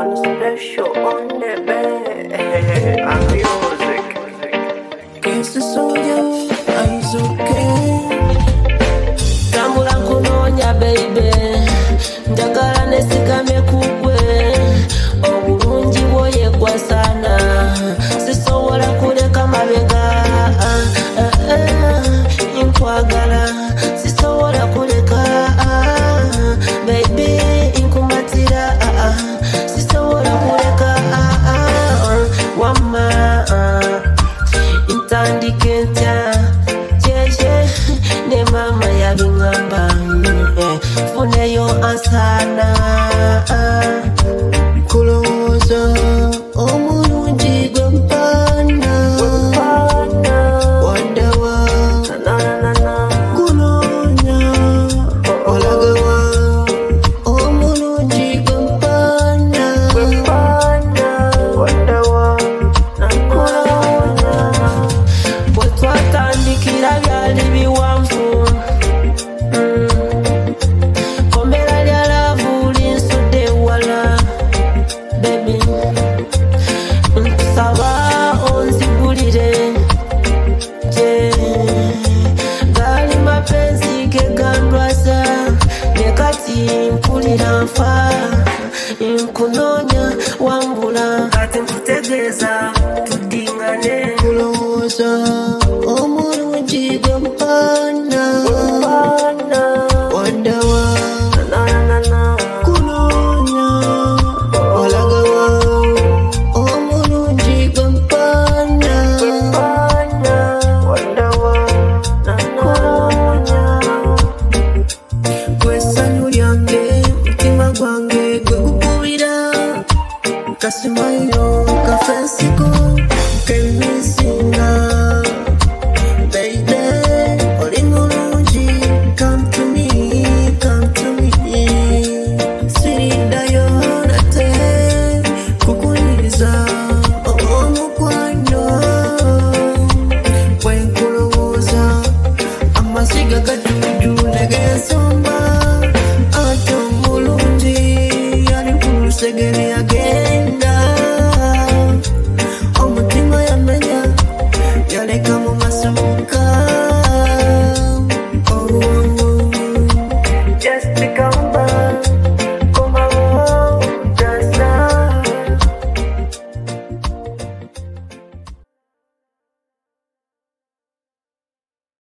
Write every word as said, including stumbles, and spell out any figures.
One special on the bed. I'm music. Guess it's all you, I'm okay. Tambula kunonya baby. Njagala nesikame kukwe. Obulungi bwoye kwa sana. Sisobola kuleka mabega. Inkwagala. Sisobola kuleka. Baby inkumbatira. Sisobola kuleka. Wama. Intandike ntya. Jeje. Ne mama yabingamba. Funeyo asana. Kuloza omulungi gwe mpana wandawa kunoonya olagawa omulungi gwe mpana wandawa kunoonya bwe twatandikira byali biwanvu. Komera lya laavu linsudde ewala. Baby, nsaba onzigulire. Gali mapenzi ge gandwaza. Ne kati mpulira nfa. Nkunoonya wambula. Kati nkutegeeza tuddingane. kulowooza omulungi gwe mpana wandawa kunoonya olagawa omulungi gwe mpana gwe ssanyu lyange mutima gwange gwe gukubira kasimayo kafensiko kemisinga baby oli mulungi come to me come to me sirindayo nate kukuliriza omukwano bwenkulowooza amasiga gajuju negensomba ate omulungi ali ku lusegere